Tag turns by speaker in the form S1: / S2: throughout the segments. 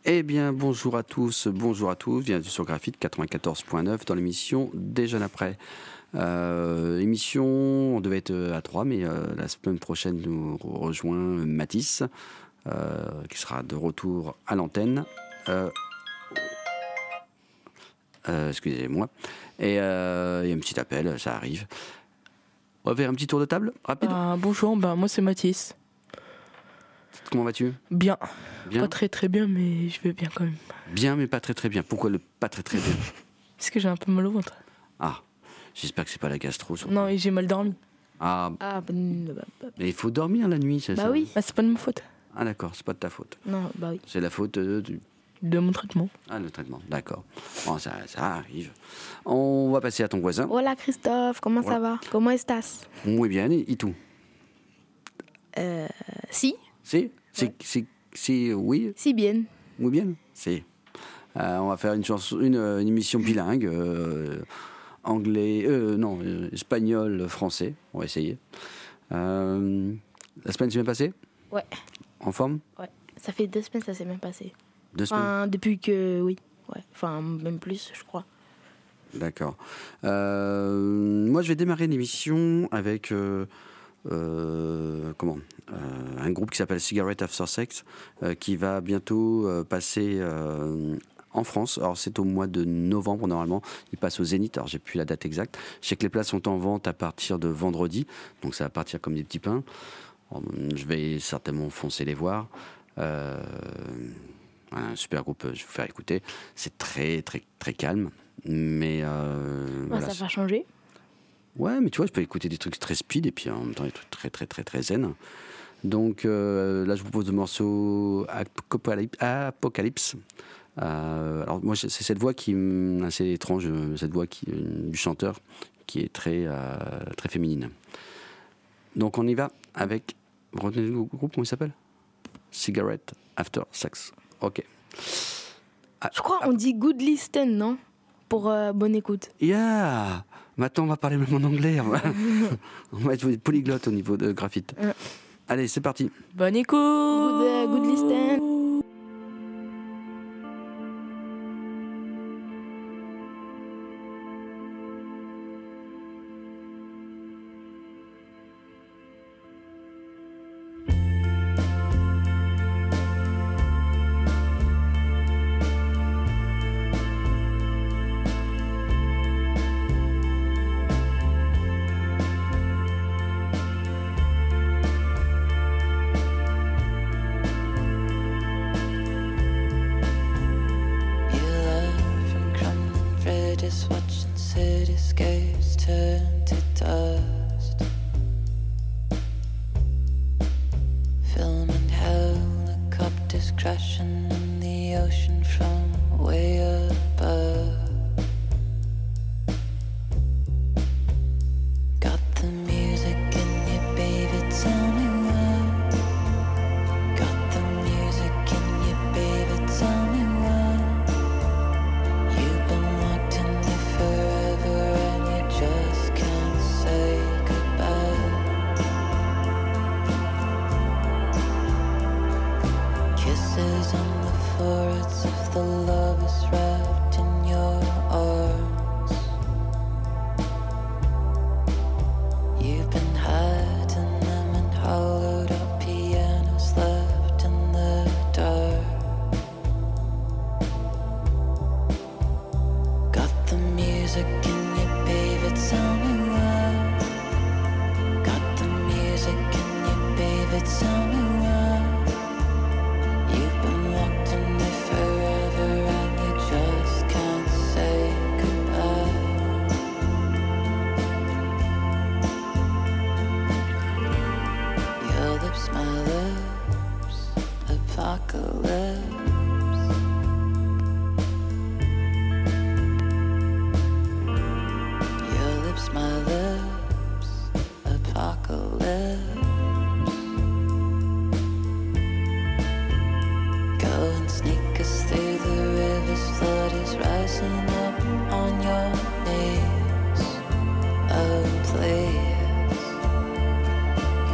S1: Eh bien, bonjour à tous, bienvenue sur Graphite 94.9 dans l'émission Des Jeunes Après. Émission, on devait être à 3, mais la semaine prochaine nous rejoint Mathis, qui sera de retour à l'antenne. Excusez-moi. Et il y a un petit appel, ça arrive. On va faire un petit tour de table, rapide.
S2: Bonjour, moi c'est Mathis.
S1: Comment vas-tu ?
S2: Bien.
S1: Bien.
S2: Pas très bien, mais je vais bien quand même.
S1: Bien, mais pas très bien. Pourquoi le pas très bien ?
S2: Parce que j'ai un peu mal au ventre.
S1: Ah, j'espère que c'est pas la gastro. Surtout.
S2: Non, et j'ai mal dormi.
S1: Ah, mais il faut dormir la nuit, c'est ça ?
S2: Bah oui. C'est pas de ma faute.
S1: Ah d'accord, c'est pas de ta faute.
S2: Non, bah oui.
S1: C'est la faute
S2: de mon traitement.
S1: Ah, le traitement, d'accord. Bon, ça arrive. On va passer à ton voisin.
S3: Hola Christophe, comment ça va ? Comment estás ?
S1: Muy bien, et tout ?
S3: Si.
S1: Si ?
S3: Ouais.
S1: Si, oui ?
S3: Si bien.
S1: Muy bien, si. On va faire une émission bilingue, espagnol, français. On va essayer. La semaine s'est bien passée ?
S3: Ouais.
S1: En forme ?
S3: Ouais. Ça fait 2 semaines, ça s'est bien passé.
S1: 2 semaines ?
S3: Enfin, depuis que... Oui. Ouais. Enfin, même plus, je crois.
S1: D'accord. Moi, je vais démarrer l'émission avec un groupe qui s'appelle Cigarette After Sex, qui va bientôt passer en France. Alors, c'est au mois de novembre, normalement. Il passe au Zénith. Alors, j'ai plus la date exacte. Je sais que les places sont en vente à partir de vendredi. Donc, ça va partir comme des petits pains. Alors, je vais certainement foncer les voir. Un super groupe, je vais vous faire écouter. C'est très calme, mais
S3: Voilà, ça va changer.
S1: Ouais, mais tu vois, je peux écouter des trucs très speed et puis en même temps des trucs très zen. Donc là, je vous propose le morceau Apocalypse. Alors moi, c'est cette voix qui est assez étrange, cette voix du chanteur qui est très féminine. Donc on y va avec, vous retenez le groupe, comment il s'appelle ? Cigarette After Sex. Ok.
S3: Je crois on dit good listen, non ? Pour bonne écoute.
S1: Yeah. Maintenant, on va parler même en anglais. On va être polyglotte au niveau de Graphite. Allez, c'est parti.
S2: Bonne écoute.
S3: Good listen.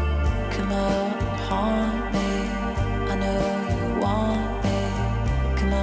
S4: Come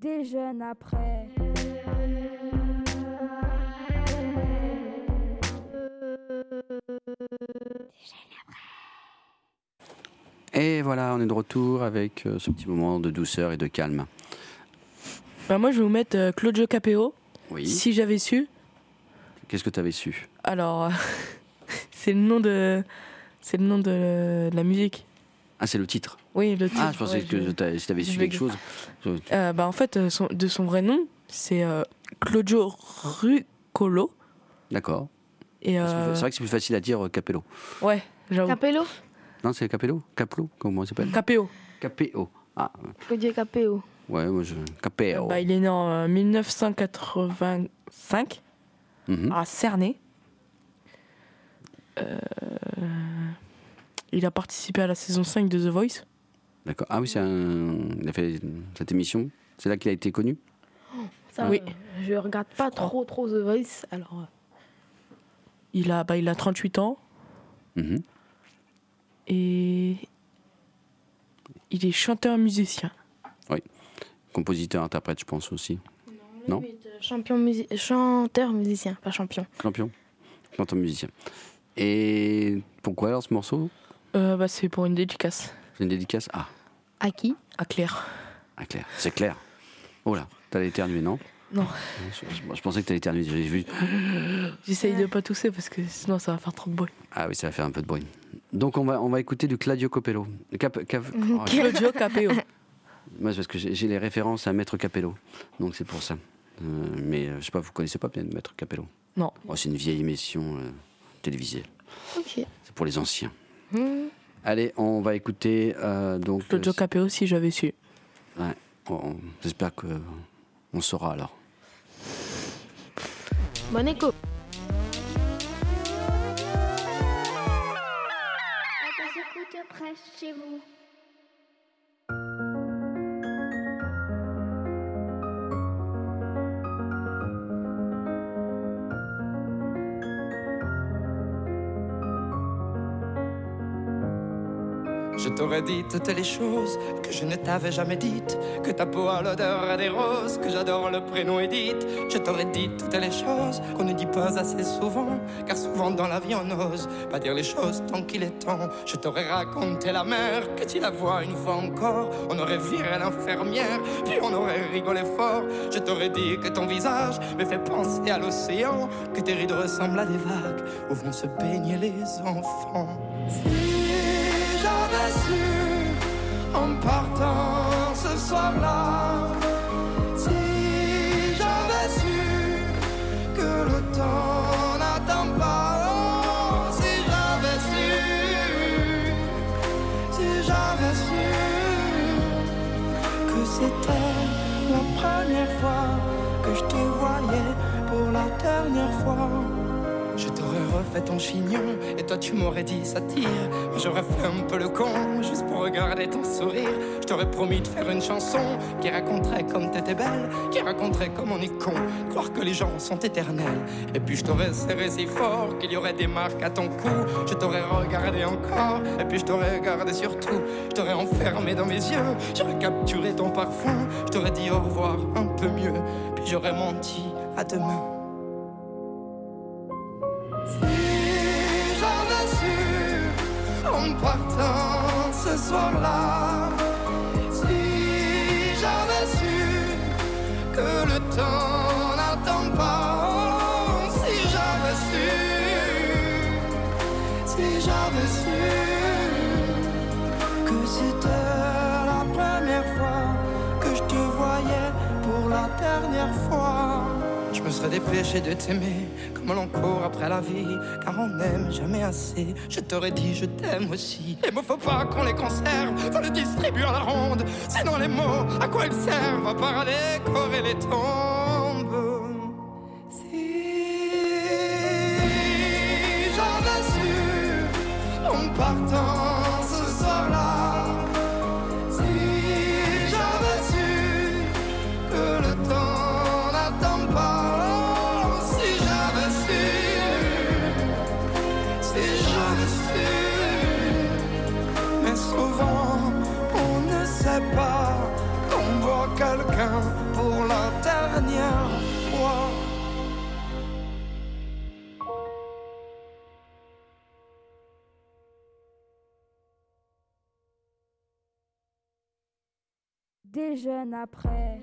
S4: déjeune après.
S1: Et voilà, on est de retour avec ce petit moment de douceur et de calme.
S2: Bah moi, je vais vous mettre Claudio Capeo.
S1: Oui.
S2: Si j'avais su.
S1: Qu'est-ce que tu avais su?
S2: Alors, c'est le nom de la musique.
S1: Ah, c'est le titre.
S2: Oui, le titre.
S1: Ah, je pensais que si tu avais su quelque chose.
S2: Bah en fait, de son vrai nom, c'est Claudio Ruccolo.
S1: D'accord.
S2: Et
S1: C'est vrai que c'est plus facile à dire Capello.
S2: Ouais, j'avoue.
S3: Capello.
S1: Non, c'est Capello? Caplo? Comment il s'appelle?
S2: Capeo.
S1: Capeo. Ah,
S3: Claudio Capeo.
S1: ouais, moi Capeo.
S2: Bah, il est né en 1985 à Cernay. Il a participé à la saison 5 de The Voice.
S1: D'accord. Ah oui, il a fait cette émission. C'est là qu'il a été connu.
S3: Ça,
S2: Oui.
S3: Je regarde pas trop The Voice, alors.
S2: Il a 38 ans
S1: Mhm.
S2: et il est chanteur-musicien.
S1: Compositeur, interprète, je pense aussi. Non.
S3: Chanteur, musicien, pas champion.
S1: Champion. Chanteur musicien. Et pourquoi alors ce morceau?
S2: Bah, c'est pour une dédicace
S1: C'est une dédicace? Ah,
S3: À qui?
S2: à Claire.
S1: ah, Claire. C'est clair. Oh là, t'allais éternuer, non?
S2: Non,
S1: Je pensais que t'allais éternuer. J'ai vu.
S2: j'essaye de pas tousser parce que sinon ça va faire trop de bruit.
S1: Ah oui, ça va faire un peu de bruit. Donc on va écouter du Claudio Capello. Oh,
S2: Claudio Capeo.
S1: moi, c'est parce que j'ai les références à Maître Capello. Donc c'est pour ça. Mais je sais pas, vous connaissez pas bien Maître Capello?
S2: Non.
S1: Oh, c'est une vieille émission télévisée.
S3: Ok.
S1: C'est pour les anciens. Allez, on va écouter donc.
S2: Claudio Capeo, si j'avais su.
S1: Ouais. J'espère que on saura alors.
S3: Bonne écho.
S5: Ça s'écoute près chez vous.
S6: Je t'aurais dit toutes les choses que je ne t'avais jamais dites. Que ta peau a l'odeur des roses, que j'adore le prénom Edith. Je t'aurais dit toutes les choses qu'on ne dit pas assez souvent. Car souvent dans la vie on n'ose pas dire les choses tant qu'il est temps. Je t'aurais raconté la mer, que tu la vois une fois encore. On aurait viré l'infirmière, puis on aurait rigolé fort. Je t'aurais dit que ton visage me fait penser à l'océan. Que tes rides ressemblent à des vagues où vont se baigner les enfants. J'avais su en partant ce soir-là, si j'avais su que le temps n'attend pas, oh, si j'avais su que c'était la première fois que je te voyais pour la dernière fois. Je t'aurais refait ton chignon et toi tu m'aurais dit ça tire. Moi j'aurais fait un peu le con juste pour regarder ton sourire. Je t'aurais promis de faire une chanson qui raconterait comme t'étais belle, qui raconterait comme on est con, croire que les gens sont éternels. Et puis je t'aurais serré si fort qu'il y aurait des marques à ton cou. Je t'aurais regardé encore et puis je t'aurais regardé surtout. Je t'aurais enfermé dans mes yeux, j'aurais capturé ton parfum. Je t'aurais dit au revoir un peu mieux, puis j'aurais menti à demain. En partant ce soir-là, si j'avais su que le temps n'attend pas, oh, si j'avais su que c'était la première fois que je te voyais pour la dernière fois. Je me serais dépêché de t'aimer comme l'on court après la vie, car on n'aime jamais assez. Je t'aurais dit je t'aime aussi. Les mots faut pas qu'on les conserve, faut les distribuer à la ronde. Sinon les mots, à quoi ils servent? À part à décorer les tombes. Si j'avais su en partant ce soir-là, si j'avais su que le temps n'attend pas, mais souvent on ne sait pas qu'on voit quelqu'un pour dernière fois.
S4: Déjeune après.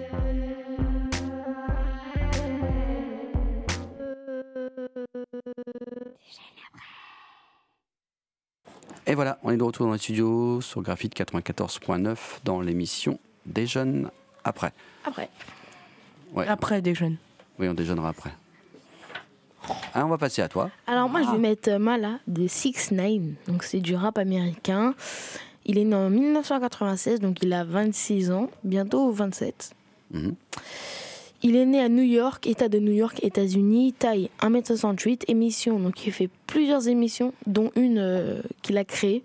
S1: Et voilà, on est de retour dans les studios sur Graphite 94.9 dans l'émission Déjeune après.
S3: Après.
S1: Ouais.
S2: Après déjeune.
S1: Oui, on déjeunera après. Ah, on va passer à toi.
S3: Alors moi je vais mettre Mala de 6ix9ine. Donc c'est du rap américain. Il est né en 1996, donc il a 26 ans, bientôt 27.
S1: Mhm.
S3: Il est né à New York, État de New York, États-Unis, taille 1m68, émission, donc il fait plusieurs émissions, dont une qu'il a créée.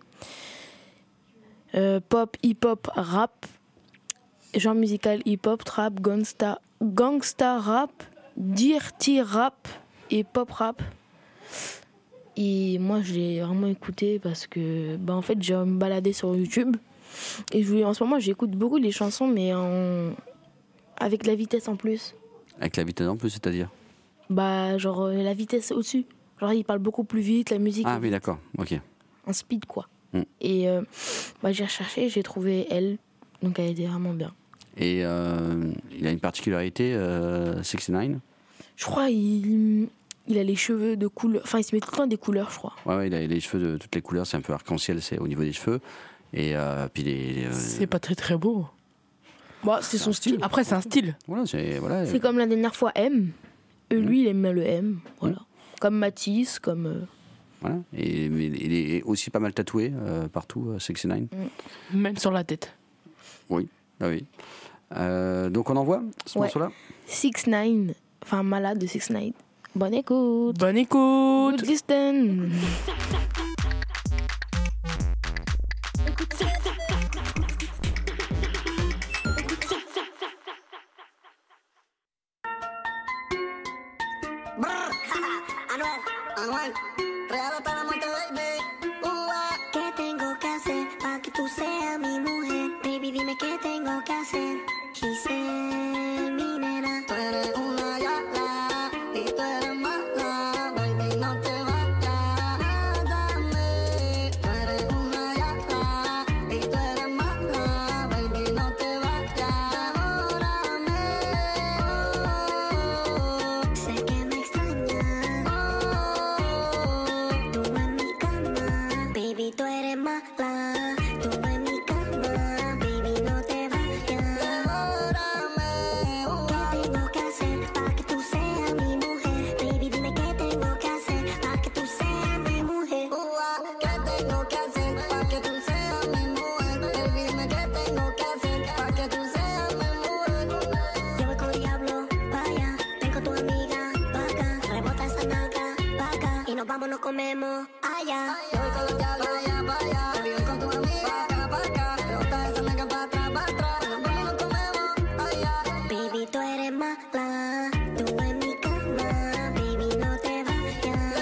S3: Pop, hip-hop, rap, genre musical, hip-hop, trap, gangsta rap, dirty rap et pop rap. Et moi je l'ai vraiment écouté parce que en fait j'ai me baladé sur YouTube et en ce moment j'écoute beaucoup les chansons mais avec la vitesse en plus.
S1: Avec la vitesse en plus, c'est-à-dire
S3: Genre la vitesse au-dessus. Genre il parle beaucoup plus vite, la musique.
S1: Ah oui, d'accord, ok.
S3: En speed quoi.
S1: Et
S3: j'ai recherché, j'ai trouvé elle, donc elle était vraiment bien.
S1: Et il a une particularité, 6ix9ine.
S3: Je crois il a les cheveux de couleur, enfin il se met tout le temps des couleurs je crois.
S1: Ouais, il a les cheveux de toutes les couleurs, c'est un peu arc-en-ciel, c'est au niveau des cheveux. Et puis
S2: C'est pas très très beau.
S3: C'est son style.
S2: Après c'est un style.
S1: Voilà,
S3: c'est comme la dernière fois M. Lui il aime le M, voilà. Comme Matisse, comme.
S1: Voilà. Et il est aussi pas mal tatoué partout, 6ix9ine.
S2: Même sur la tête.
S1: Oui, ah oui. Donc on envoie ce morceau-là.
S3: 6ix9ine, enfin Malade de 6ix9ine. Bonne écoute.
S2: Bonne écoute.
S3: Good listen.
S7: Anuel, real hasta la muerte, baby. ¿Qué tengo que hacer para que tú seas mi mujer? Baby, dime qué tengo que hacer. Giselle, mi nena, tú eres una yala y tú eres mala, baby, no te vayas. Dame, tú eres una yala y tú eres mala, baby, no te vayas. Órame, sé que me extrañas. Tú en mi cama, baby, tú eres mala. Tú en mi cama, baby, no te vayas. ¿Qué tengo que hacer para que tú seas mi mujer? Baby, dime qué tengo que hacer para que tú seas mi mujer. ¿Qué tengo que hacer para que tú seas mi mujer? Baby, dime qué tengo que hacer para que tú seas mi mujer. Yo voy con el diablo, vaya, ven con tu amiga, pa' acá, rebota esa nalga, pa' acá, y nos vamos, nos comemos allá. Yo voy con los diablos, vaya, vaya, baby, ven con tu amiga, pa' acá, rebota esa nalga pa' atrás, y nos vamos, nos comemos allá. Baby, tú eres mala, tú en mi cama, baby, no te vayas.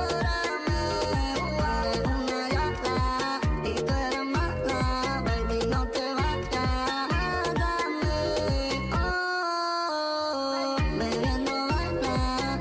S7: Eres una yala y tú eres mala, baby, no te vayas. Dame, bebiendo baila,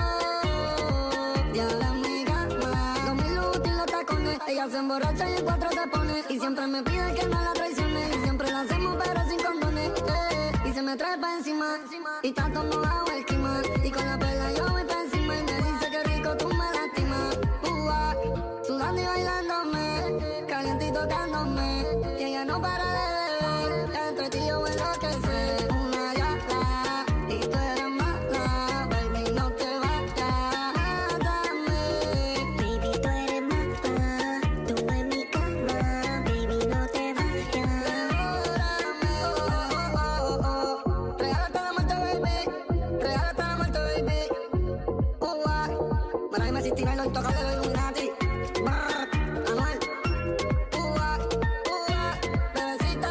S7: diabla en mi cama. 2000 Louis y los tacones, ella se emborracha y en 4 se pone. Y siempre me pide que no la traicione, y siempre la hacemos pero sin condones. Y se me trae pa' encima, y tanto mojado el clima. Y con la perla yo voy pa' encima, y me dice que rico tú me lastimas. Sudando y bailándome, caliente y tocándome. Y ella no para de beber, entre ti yo enloquecer. Una yala, y tú eres mala, baby, no te vayas. Dame, baby, tú eres mala, tú en mi cama, baby, no te vayas. Regálate la muerte, baby, regálate la muerte, baby. Para irme sin tirarlo intocable de Illuminati. Anuel. Bebecita,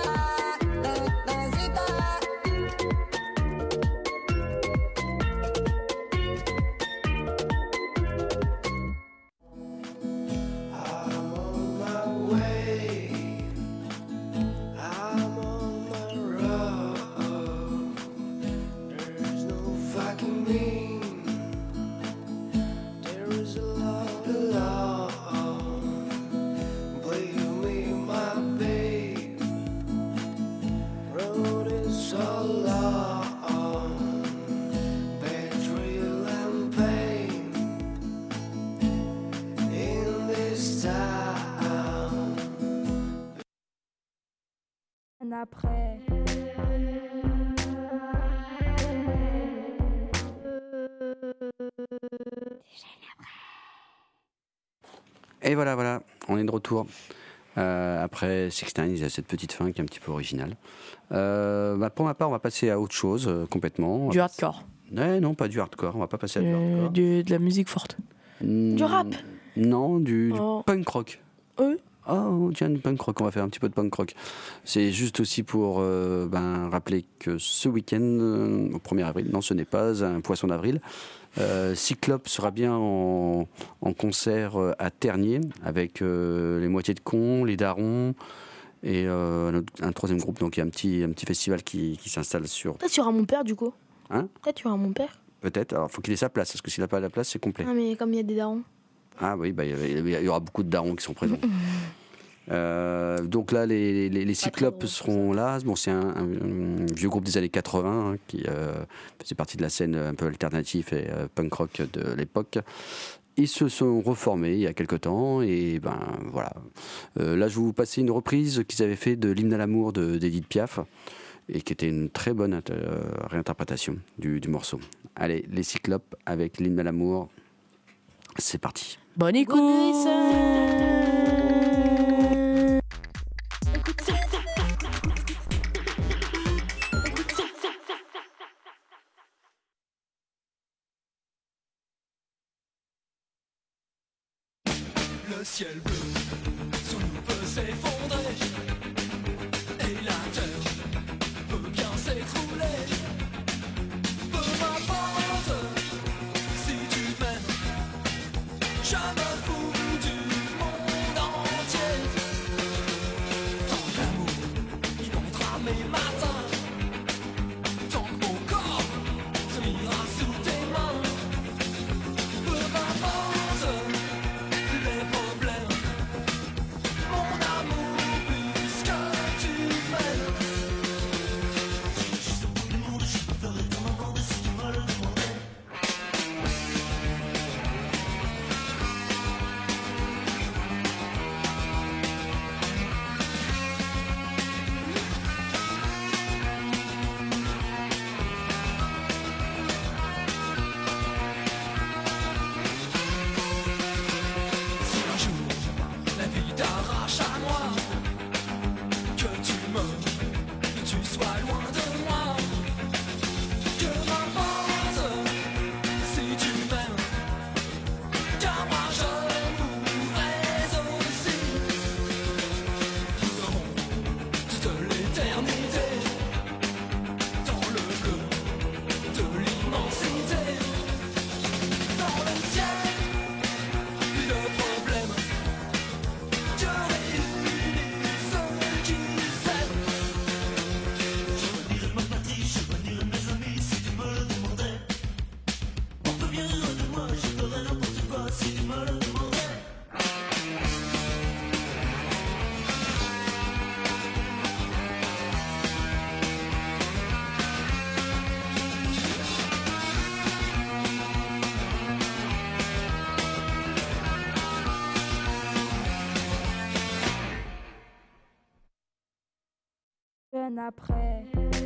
S8: betrayal and pain in this town.
S4: Après.
S1: Et voilà, on est de retour. Après Sixteen, il y a cette petite fin qui est un petit peu originale. Pour ma part, on va passer à autre chose complètement.
S2: Du hardcore.
S1: Non, pas du hardcore. On va pas passer à du hardcore.
S2: De la musique forte.
S3: Du rap.
S1: Non, du
S2: Oh.
S1: punk rock.
S2: Oui.
S1: Oh, tiens, du punk rock. On va faire un petit peu de punk rock. C'est juste aussi pour rappeler que ce week-end, au 1er avril, non, ce n'est pas un poisson d'avril. Cyclope sera bien en concert à Tergnier avec les Moitiés de Cons, les Darons et un troisième groupe. Donc il y a un petit festival qui s'installe sur.
S3: Peut-être tu auras mon père du coup.
S1: Hein ?
S3: Peut-être tu auras mon père.
S1: Peut-être. Alors il faut qu'il ait sa place parce que s'il n'a pas la place, c'est complet.
S3: Ah, mais comme il y a des darons.
S1: Ah oui, il y aura beaucoup de darons qui sont présents. Donc là, les Cyclopes seront là. Bon, c'est un vieux groupe des années 80 qui faisait partie de la scène un peu alternative et punk rock de l'époque. Ils se sont reformés il y a quelque temps et voilà. Là, je vais vous passer une reprise qu'ils avaient fait de l'hymne à l'amour d'Edith Piaf et qui était une très bonne réinterprétation du morceau. Allez, les Cyclopes avec l'hymne à l'amour. C'est parti.
S2: Bonne écoute.
S8: Le ciel bleu sous nous peut s'effondrer et la terre peut bien s'écrouler. Peu m'importe si tu m'aimes, je me fous du monde entier. Tant d'amour inondera mes matins, tant que mon corps se ira sous tes mains. Peu m'importe les problèmes, mon amour, puisque tu m'aimes. Je suis au bout du monde, je ferai ton demander si tu me le demandais. Si un jour la vie t'arrache à moi, que tu meurs, que tu sois loin de moi, que m'importe si tu m'aimes, car moi je mourrais aussi. Nous serons toute l'éternité dans le bleu de l'immensité, dans le ciel. Plus de problème, Dieu réunit ceux qui s'aiment. Je renirai ma patrie, je renirai mes amis si tu me le demandais. On peut bien rire de moi, je ferais n'importe quoi si tu me le demandais.
S4: Jeune après.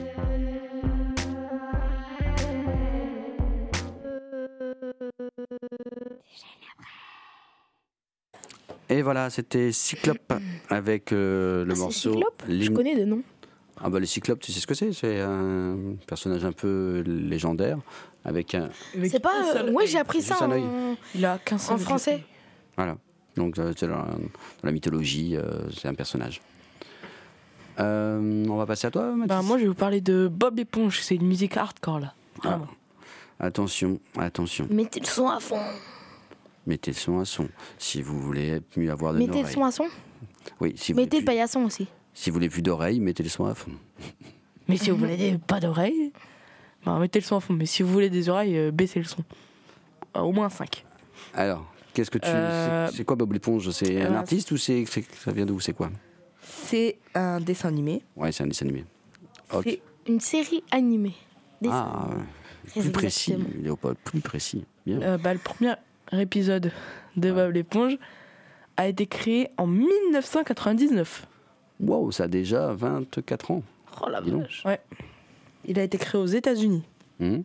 S1: Et voilà, c'était Cyclope avec le
S3: Ah, c'est
S1: morceau.
S3: Cyclope Je
S1: l'hymne-
S3: connais de nom.
S1: Ah bah les Cyclopes, tu sais ce que c'est ? C'est un personnage un peu légendaire avec un.
S3: C'est pas. Ouais, j'ai appris ça
S1: Juste un œil.
S2: Il a 15
S3: en français.
S1: Voilà. Donc c'est dans la mythologie, c'est un personnage. On va passer à toi, Mathis.
S2: Moi, je vais vous parler de Bob l'éponge. C'est une musique hardcore là.
S1: Ah.
S2: Vraiment.
S1: Attention.
S3: Mettez le son à fond.
S1: Mettez le son à son. Si vous voulez mieux avoir de
S3: Mettez le
S1: oreilles.
S3: son à son.
S1: Oui, si vous
S3: Mettez
S1: voulez
S3: le paillasson aussi.
S1: si vous voulez plus d'oreilles, mettez le son à fond.
S2: Mais si vous voulez pas d'oreilles, mettez le son à fond. Mais si vous voulez des oreilles, baissez le son. Au moins 5.
S1: Alors, qu'est-ce que tu. C'est quoi Bob l'éponge ? C'est un artiste ou ça vient d'où ? C'est quoi ?
S9: C'est un dessin animé.
S1: Ouais, c'est un dessin animé. Ok.
S9: C'est
S3: Une série animée. Dessin.
S1: Ah,
S3: Très
S1: plus précis,
S3: exactement.
S1: Léopold, plus précis. Bien.
S2: Le premier épisode de Bob l'éponge a été créé en 1999.
S1: Wow, ça a déjà 24 ans.
S3: Oh la
S1: Dis donc.
S3: vache.
S2: Ouais. Il a été créé aux États-Unis.
S1: Hum.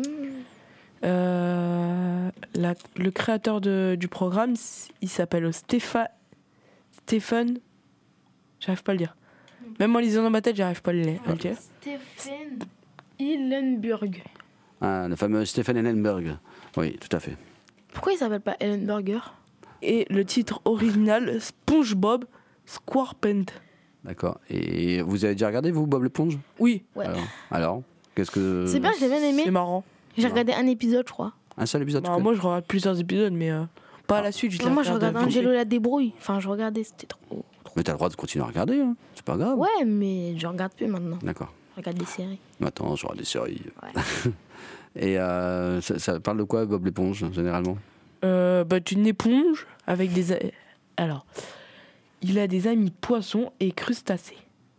S2: Le créateur du programme, il s'appelle Stephen. J'arrive pas à le dire. Même en lisant dans ma tête, j'arrive pas à le dire.
S3: Stephen Hillenburg.
S1: Ah, le fameux Stephen Hillenburg. Oui, tout à fait.
S3: Pourquoi il s'appelle pas Hillenburger?
S2: Et le titre original, SpongeBob SquarePants.
S1: D'accord. Et vous avez déjà regardé, vous, Bob l'éponge?
S2: Oui,
S3: Ouais.
S1: Alors, qu'est-ce que...
S3: C'est bien, j'ai bien aimé.
S2: c'est marrant.
S3: J'ai regardé un épisode, je crois.
S1: Un seul épisode
S2: Non, moi, je regarde plusieurs épisodes, mais pas à la suite.
S3: Non, moi, je regardais
S2: vite fait.
S3: Angelo la débrouille. Enfin, je regardais, c'était trop.
S1: Mais t'as le droit de continuer à regarder, hein. C'est pas grave.
S3: Ouais, mais je regarde plus maintenant.
S1: D'accord.
S3: Je regarde des séries.
S1: Maintenant, je regarde des séries.
S3: Ouais.
S1: Et ça parle de quoi, Bob l'éponge, généralement?
S2: D'une éponge avec des... Alors, il a des amis poissons et crustacés.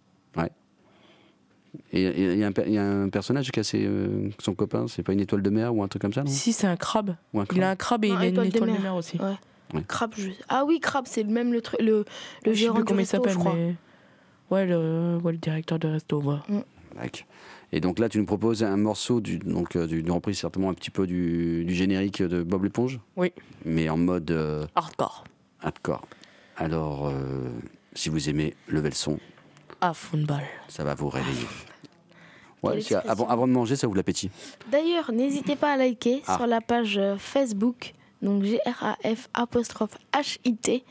S1: Et il y a un personnage qui a son copain, c'est pas une étoile de mer ou un truc comme ça, non?
S2: Si, c'est un crabe.
S1: Ou un
S2: Il a un crabe et
S3: Non,
S2: il a une
S3: étoile de
S2: étoile de
S3: mer.
S2: mer aussi.
S3: Ouais.
S1: Ouais.
S3: Crabe, Ah oui, Crabe, c'est même le
S2: Je sais
S3: gérant
S2: plus
S3: du
S2: comment il
S3: resto,
S2: s'appelle,
S3: je crois.
S2: mais... Ouais, le directeur de resto, voilà.
S1: D'accord. Et donc là, tu nous proposes un morceau du reprise certainement un petit peu du générique de Bob l'éponge?
S2: Oui.
S1: Mais en mode
S2: Hardcore.
S1: hardcore. Alors, si vous aimez, levez le son,
S2: À fond de balle.
S1: ça va vous réveiller. Ouais,
S3: Quelle
S1: si
S3: expression.
S1: avant de manger, ça ouvre l'appétit.
S3: D'ailleurs, n'hésitez pas à liker
S1: Ah.
S3: sur la page Facebook, donc GRAF''HIT.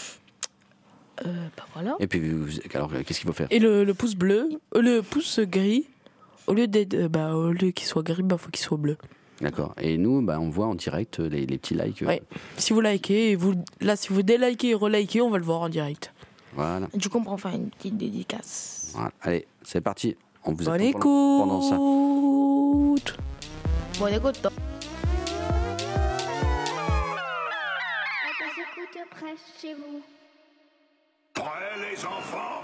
S3: Bah voilà.
S1: Et puis, alors, qu'est-ce qu'il faut faire?
S2: Et le pouce bleu, le pouce gris, au lieu qu'il soit gris, faut qu'il soit bleu.
S1: D'accord. Et nous, on voit en direct les petits likes.
S2: Ouais. Si vous likez, si vous délikez et relikez, on va le voir en direct.
S1: Voilà.
S3: Du coup, on peut en faire une petite dédicace.
S1: Voilà. Allez, c'est parti. On vous
S2: Bonne
S1: attend
S2: écoute.
S1: pendant ça.
S3: Bon, écoute,
S5: On s'écoute près chez vous.
S8: Prêts les enfants?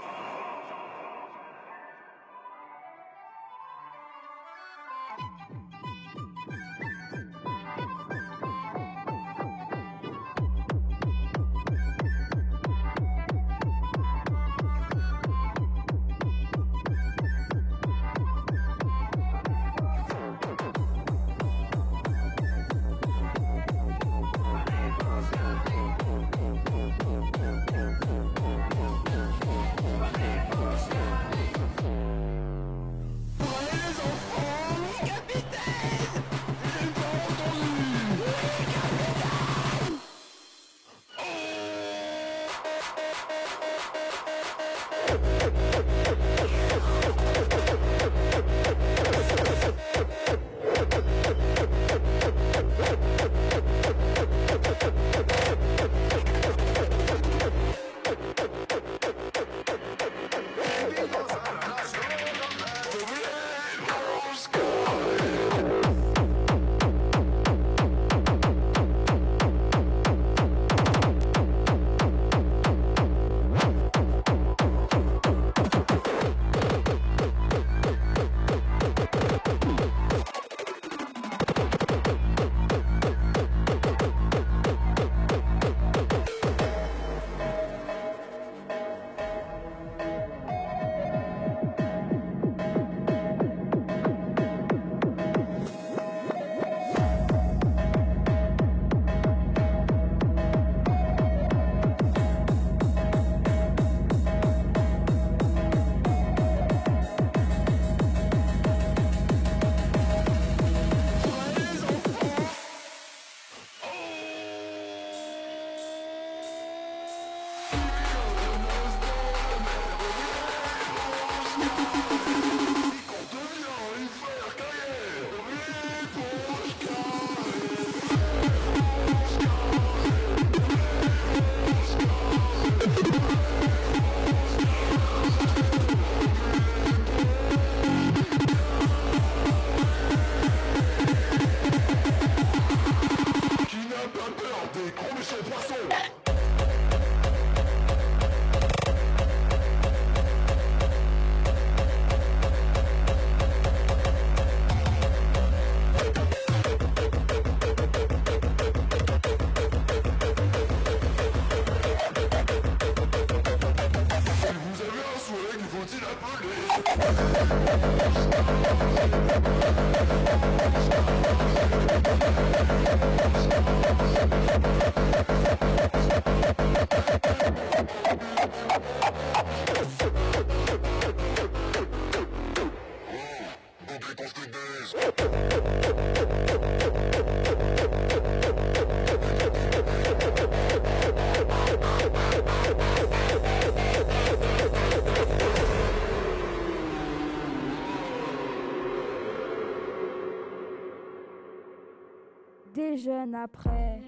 S4: Des jeunes après.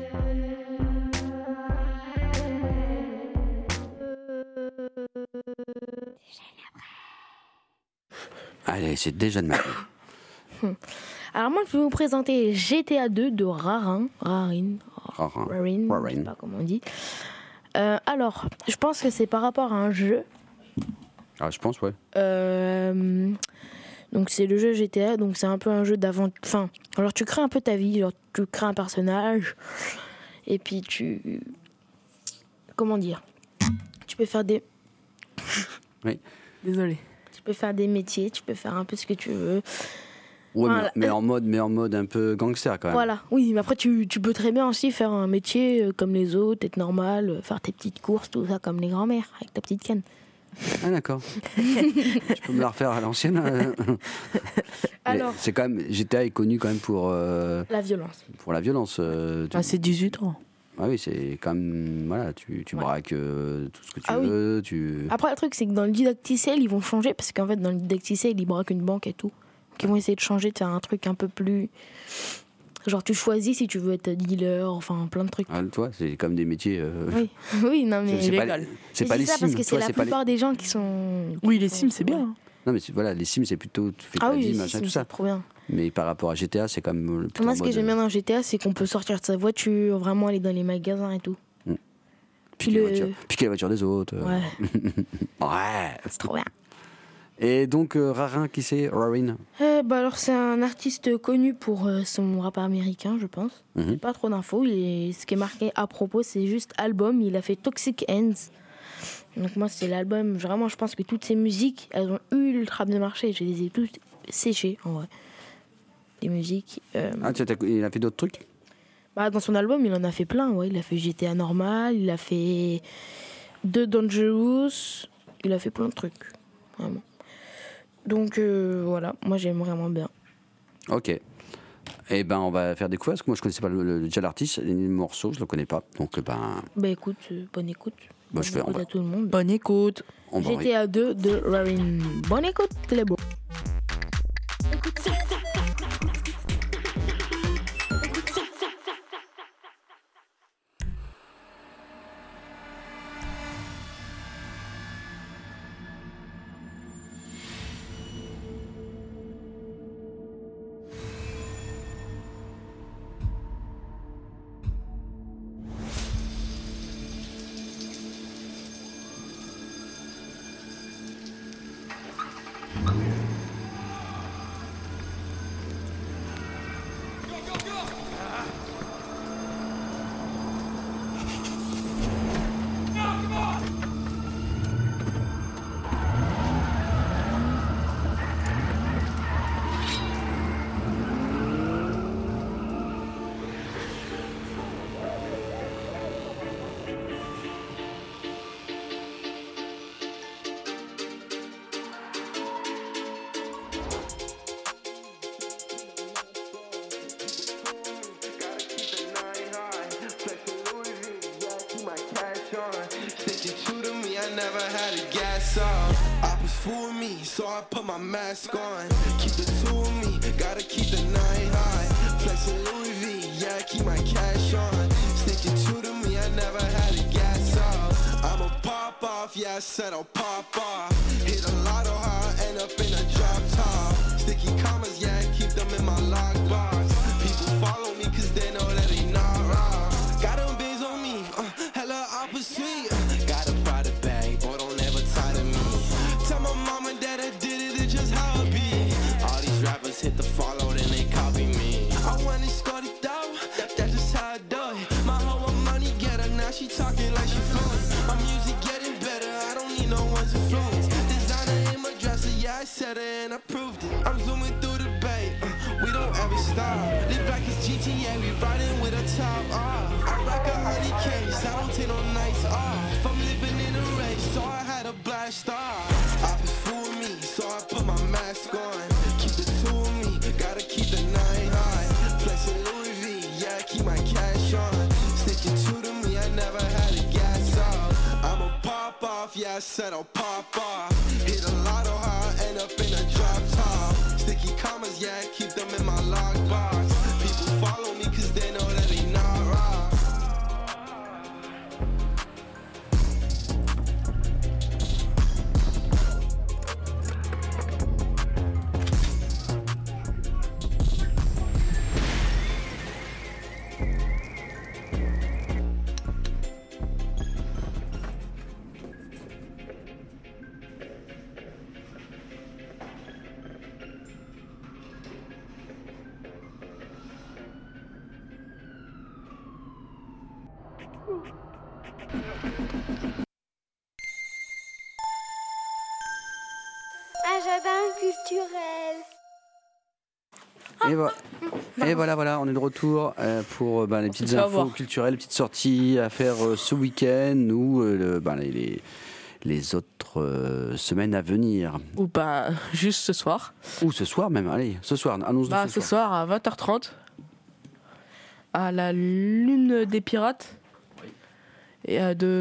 S1: Allez, c'est déjà de maintenant.
S3: Alors moi, je vais vous présenter GTA 2 de Rarin, je sais pas comment on dit. Alors, je pense que c'est par rapport à un jeu.
S1: Ah, je pense, ouais.
S3: Donc c'est le jeu GTA, donc c'est un peu un jeu d'aventure. Enfin, alors tu crées un peu ta vie, genre tu crées un personnage, et puis comment dire, tu peux faire des.
S1: Oui.
S2: Désolé.
S3: Tu peux faire des métiers, tu peux faire un peu ce que tu veux.
S1: Ouais,
S3: Voilà.
S1: mais en mode un peu gangster quand même.
S3: Voilà, oui, mais après tu peux très bien aussi faire un métier comme les autres, être normal, faire tes petites courses, tout ça comme les grands-mères, avec ta petite canne.
S1: Ah d'accord. Tu peux me la refaire à l'ancienne.
S3: Alors,
S1: c'est quand même, GTA est connu quand même pour
S3: la violence.
S1: pour la violence.
S2: C'est 18 ans.
S1: Ah oui, c'est quand même, voilà, tu
S3: Ouais.
S1: braques tout ce que tu
S3: Ah oui.
S1: veux. Tu...
S3: Après, le truc, c'est que dans le Didacticiel, ils vont changer, parce qu'en fait, dans le Didacticiel, ils braquent une banque et tout. Donc, ils vont essayer de changer, de faire un truc un peu plus. Genre, tu choisis si tu veux être dealer, enfin, plein de trucs.
S1: Ah, toi, c'est comme des métiers.
S3: Oui, oui, non, mais.
S1: c'est pas,
S2: illégal.
S1: c'est
S3: Mais
S1: pas les
S3: ça,
S1: Sims.
S3: parce que
S1: tu
S3: c'est
S1: vois,
S3: la
S1: c'est pas les-
S3: plupart des gens qui sont.
S2: Oui, les Sims, c'est bien. hein.
S1: Non, mais voilà, les Sims, c'est plutôt tu fais
S3: Ah
S1: ta
S3: oui,
S1: vie,
S3: les
S1: machin,
S3: Sims,
S1: tout ça.
S3: c'est trop bien.
S1: Mais par rapport à GTA, c'est quand même plutôt
S3: Moi,
S1: en
S3: ce que
S1: mode,
S3: j'aime bien dans GTA, c'est qu'on peut sortir de sa voiture, vraiment aller dans les magasins et tout.
S1: piquer
S3: le-
S1: la voiture, piquer la voiture des autres.
S3: Ouais,
S1: Ouais.
S3: c'est trop bien.
S1: Et donc, Rarin, qui c'est Rarin?
S3: Alors, c'est un artiste connu pour son rap américain, je pense.
S1: Mhm.
S3: Pas trop d'infos. Ce qui est marqué à propos, c'est juste album. Il a fait Toxic Ends. Donc, moi, c'est l'album. Vraiment, je pense que toutes ces musiques, elles ont ultra bien marché. Je les ai toutes séchées, en vrai. Les musiques.
S1: Ah, il a fait d'autres trucs?
S3: Dans son album, il en a fait plein. Ouais. Il a fait GTA Normal, il a fait The Dangerous. Il a fait plein de trucs. Vraiment. Donc, voilà. Moi, j'aime vraiment bien.
S1: Ok. Eh ben, on va faire découvrir, parce que moi, je connaissais pas déjà l'artiste, les morceaux, je le connais pas. Donc,
S3: Écoute, bonne écoute.
S1: Bah,
S3: Bonne écoute à tout le monde.
S2: Bonne écoute.
S1: on va...
S3: GTA 2 de Rarin. Bonne écoute, les beaux.
S8: Never had a gas off. Oppers fool me, so I put my mask on. Keep the two of me, gotta keep the 9 high. Flexing Louis V, yeah, keep my cash on. Sticking true to me, I never had a gas off. I'ma pop off, yeah, I said I'll pop off. Hit a lotto, how I end up in a drop top. Sticky commas, yeah, keep them in my lockbox. People follow me cause they know that they not wrong. Got them bigs on me, hella opposite. Got a private bag, boy, don't ever tie to me. Tell my mom and dad I did it, it's just how it be. All these rappers hit the follow, then they copy me. I went and scored it though, that's just how I do it. My whole money getter, now she talking like she fluent. My music getting better, I don't need no one's influence. Designer in my dresser, yeah, I said it and I proved it. I'm zooming through the bay, we don't ever stop. Live like it's GTA, we riding with a top off. I rock 100 K's, I don't take no nights off. I'm living in a race, so I had a blast off. I was fool me, so I put my mask on. Keep the two
S9: Yeah, I said I'll pop off. Hit a lotto, how I end up in a drop top. Sticky commas, yeah, I keep them in my lockbox. People follow me cause they know that they not rock.
S5: Un jardin culturel.
S1: Et voilà, on est de retour pour les petites
S2: Tu vas
S1: infos
S2: voir.
S1: culturelles, les petites sorties à faire ce week-end ou les autres semaines à venir.
S2: Ou pas, juste ce soir.
S1: Ou ce soir même, allez, ce soir, annonce-nous
S2: Bah, ce soir à 20h30, à la Lune des Pirates. Et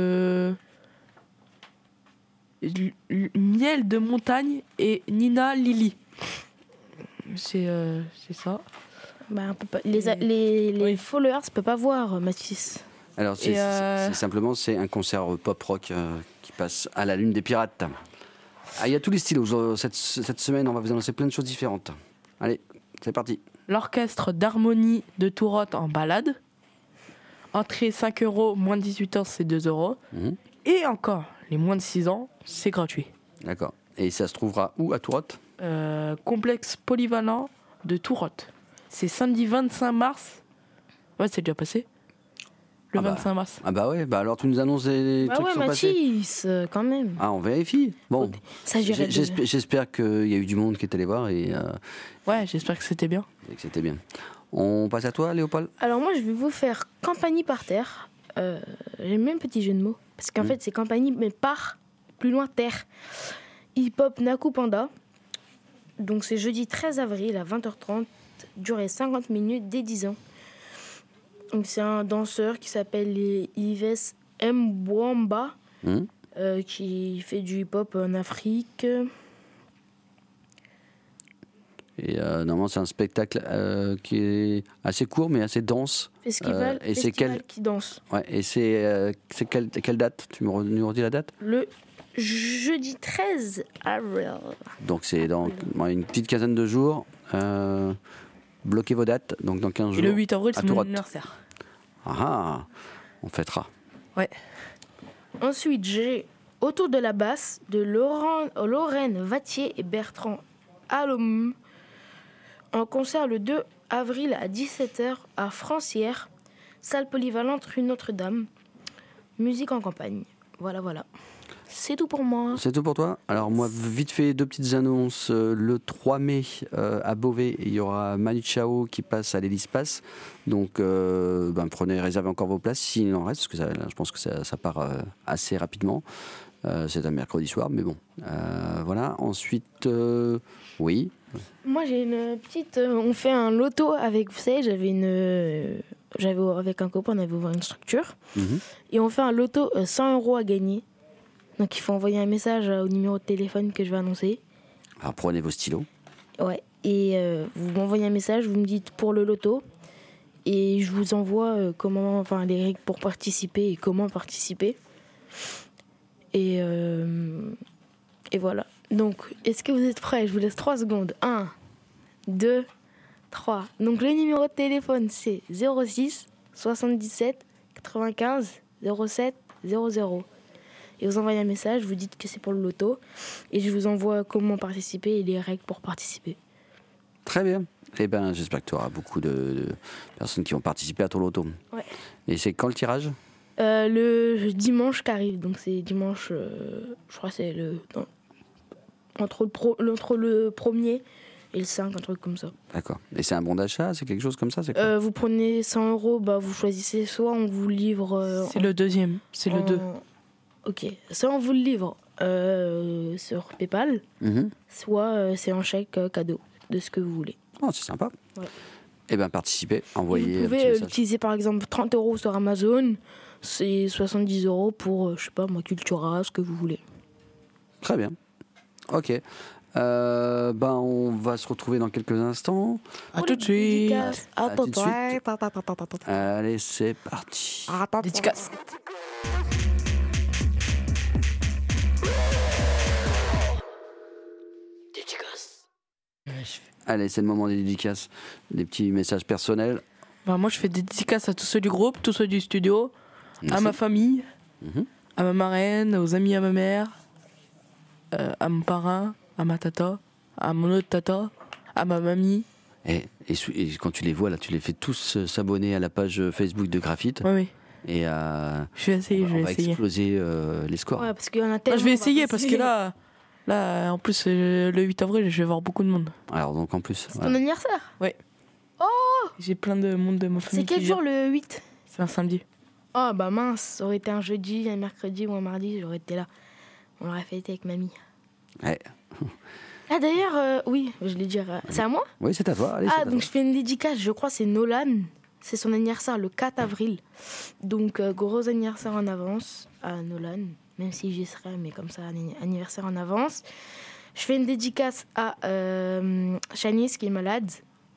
S2: Miel de Montagne et Nina Lily. C'est ça.
S3: Bah, on peut pas, les followers ne peuvent pas voir, Mathis.
S1: Alors c'est c'est un concert pop-rock qui passe à la Lune des Pirates. Ah, il y a tous les styles. Cette semaine, on va vous annoncer plein de choses différentes. Allez, c'est parti.
S2: L'orchestre d'harmonie de Tourotte en balade. Entrée 5 €, moins de 18 ans, c'est 2 €.
S1: Mhm.
S2: Et encore, les moins de 6 ans, c'est gratuit.
S1: D'accord. Et ça se trouvera où à Tourotte?
S2: Complexe polyvalent de Tourotte. C'est samedi 25 mars. Ouais, c'est déjà passé. Le 25 mars.
S1: Ah bah ouais, bah alors tu nous annonces des
S3: Bah
S1: trucs
S3: ouais,
S1: qui sont passés.
S3: Mathis, quand même.
S1: Ah, on vérifie. Bon,
S3: Ça, j'irai
S1: j'espère qu'il y a eu du monde qui est allé voir et
S2: Ouais, j'espère que c'était bien.
S1: que c'était bien. On passe à toi, Léopold.
S3: Alors moi, je vais vous faire Campagnie par terre. J'aime bien le petit jeu de mots. Parce qu'en fait, c'est Campagnie, mais par, plus loin, terre. Hip-hop Naku Panda. Donc c'est jeudi 13 avril à 20h30. Durée 50 minutes, dès 10 ans. Donc c'est un danseur qui s'appelle Yves Mbwamba. Qui fait du hip-hop en Afrique.
S1: Et normalement, c'est un spectacle qui est assez court, mais assez dense.
S3: Festival,
S1: et c'est
S3: festival qui danse.
S1: Ouais, et c'est quelle date? Tu nous redis la date?
S3: Le jeudi 13 avril.
S1: Donc c'est dans une petite quinzaine de jours. Bloquez vos dates, donc dans 15 jours.
S2: Et le 8 avril,
S1: à
S2: c'est mon
S1: Tourotte.
S2: anniversaire.
S1: Ah, on fêtera.
S2: Ouais.
S3: Ensuite, j'ai Autour de la basse de Lorraine Vattier et Bertrand Allom en concert le 2 avril à 17h à Francières, salle polyvalente rue Notre-Dame. Musique en campagne. Voilà. C'est tout pour moi.
S1: C'est tout pour toi? Alors moi, vite fait, deux petites annonces. Le 3 mai, à Beauvais, il y aura Manu Chao qui passe à l'Hélice-Passe. Donc prenez, réservez encore vos places s'il en reste, parce que je pense que ça part assez rapidement. C'est un mercredi soir, mais bon. Voilà. Ensuite, oui.
S3: Moi, j'ai une petite... on fait un loto avec... Vous savez, avec un copain, on avait ouvert une structure. Et on fait un loto 100 € à gagner. Donc, il faut envoyer un message au numéro de téléphone que je vais annoncer.
S1: Alors, prenez vos stylos.
S3: Ouais. Et vous m'envoyez un message, vous me dites pour le loto. Et je vous envoie les règles pour participer et comment participer. Et voilà. Donc, est-ce que vous êtes prêts? Je vous laisse 3 secondes. 1, 2, 3. Donc, le numéro de téléphone, c'est 06 77 95 07 00. Et vous envoyez un message, vous dites que c'est pour le loto. Et je vous envoie comment participer et les règles pour participer.
S1: Très bien. Eh bien, j'espère que tu auras beaucoup de personnes qui vont participer à ton loto.
S3: Ouais.
S1: Et c'est quand le tirage?
S3: Le dimanche qui arrive. Donc, c'est dimanche, je crois que c'est entre le 1er et le 5, un truc comme ça.
S1: D'accord. Et c'est un bon d'achat? C'est quelque chose comme ça? C'est quoi?
S3: Vous prenez 100 €, vous choisissez, soit on vous livre...
S2: c'est le deuxième, c'est le 2.
S3: Ok, soit on vous le livre sur PayPal, soit c'est un chèque cadeau de ce que vous voulez.
S1: Oh, c'est sympa.
S3: Ouais.
S1: Eh bien, participez, envoyez
S3: Vous
S1: un petit
S3: pouvez
S1: message.
S3: utiliser par exemple 30 € sur Amazon, c'est 70 € pour, je sais pas moi, Cultura, ce que vous voulez.
S1: Très bien. Ok. On va se retrouver dans quelques instants.
S2: À tout de suite.
S1: À tout de suite. Allez, c'est parti.
S2: Dédicace.
S1: Allez, c'est le moment des dédicaces. Des petits messages personnels.
S2: Moi, je fais des dédicaces à tous ceux du groupe, tous ceux du studio, à ma famille, à ma marraine, aux amis à ma mère, à mon parrain, à ma tata, à mon autre tata, à ma mamie.
S1: Et quand tu les vois, là, tu les fais tous s'abonner à la page Facebook de Graphite.
S2: Oui.
S1: Et
S2: je vais essayer,
S1: on va exploser les scores.
S3: Ouais, parce qu'il y en a tellement.
S2: Je vais essayer parce que là, en plus, le 8 avril, je vais voir beaucoup de monde.
S1: Alors, donc en plus.
S3: C'est ton anniversaire?
S2: Ouais.
S3: Oh!
S2: J'ai plein de monde de ma famille.
S3: C'est quel jour le 8?
S2: C'est un samedi.
S3: Oh bah mince, ça aurait été un jeudi, un mercredi ou un mardi, j'aurais été là. On l'aurait fêté avec mamie.
S1: Ouais.
S3: Ah d'ailleurs, oui, je l'ai dit. C'est à moi?
S1: Oui, c'est à toi. Allez,
S3: ah, donc je fais une dédicace, je crois c'est Nolan. C'est son anniversaire le 4 avril. Donc gros anniversaire en avance à Nolan. Même si j'y serai, mais comme ça, anniversaire en avance. Je fais une dédicace à Shanice qui est malade.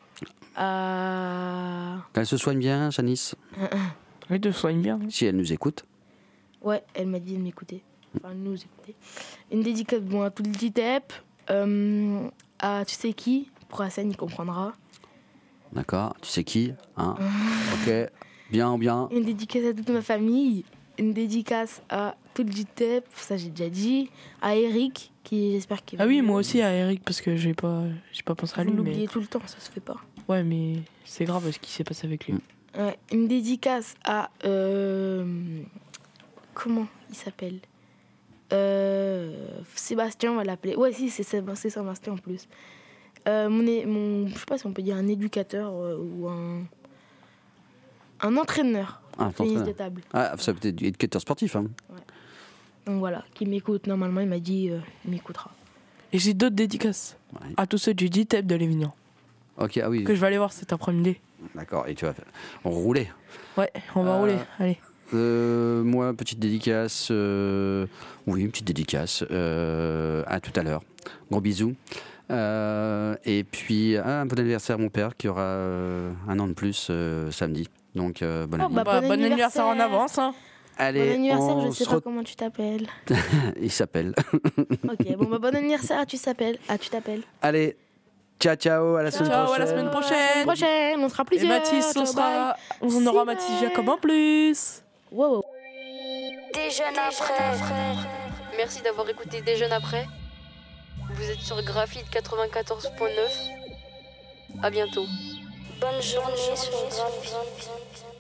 S1: Elle se soigne bien, Shanice?
S2: Elle te soigne bien.
S1: Si elle nous écoute.
S3: Ouais, elle m'a dit de m'écouter. Enfin, nous écouter. Une dédicace à tout le DTEP. À tu sais qui? Pour Hassan, il comprendra.
S1: D'accord, tu sais qui, hein? Ok, bien.
S3: Une dédicace à toute ma famille. Une dédicace à tout le DTEP, ça j'ai déjà dit. À Eric, qui j'espère qu'il va.
S2: Ah oui, moi aussi à Eric, parce que j'ai pas pensé à lui.
S3: Vous l'oubliez tout le temps, ça se fait pas.
S2: Ouais, mais c'est grave ce qui s'est passé avec lui.
S3: Une dédicace à comment il s'appelle? Sébastien, on va l'appeler. Ouais, si, c'est Sébastien en plus. Je sais pas si on peut dire un éducateur ou un entraîneur tennis de table.
S1: Ah, ça peut être éducateur sportif. Hein.
S3: Ouais. Donc voilà, qui m'écoute. Normalement, il m'a dit il m'écoutera.
S2: Et j'ai d'autres dédicaces à tous ceux du DTEP de Lévignan.
S1: Ok, ah oui.
S2: Que je vais aller voir cet après-midi.
S1: D'accord, et tu vas rouler.
S2: Ouais, on va rouler, allez.
S1: Moi, petite dédicace. Oui, une petite dédicace. À tout à l'heure. Gros bisous. Et puis, un bon anniversaire à mon père qui aura un an de plus samedi. Donc, bon
S2: anniversaire en avance. Hein.
S1: Allez,
S3: bon anniversaire, je sais pas comment tu t'appelles.
S1: Il s'appelle.
S3: Ok, bon anniversaire, tu t'appelles.
S1: Allez, ciao, à la semaine prochaine.
S2: Ciao, à la semaine prochaine.
S3: On sera plusieurs.
S2: Et Mathis, on aura Mathis Jacob en plus.
S3: Wow.
S5: Déjeune après.
S10: Merci d'avoir écouté Déjeune après. Vous êtes sur Graphite 94.9. À bientôt.
S5: Bonne journée sur Graphite.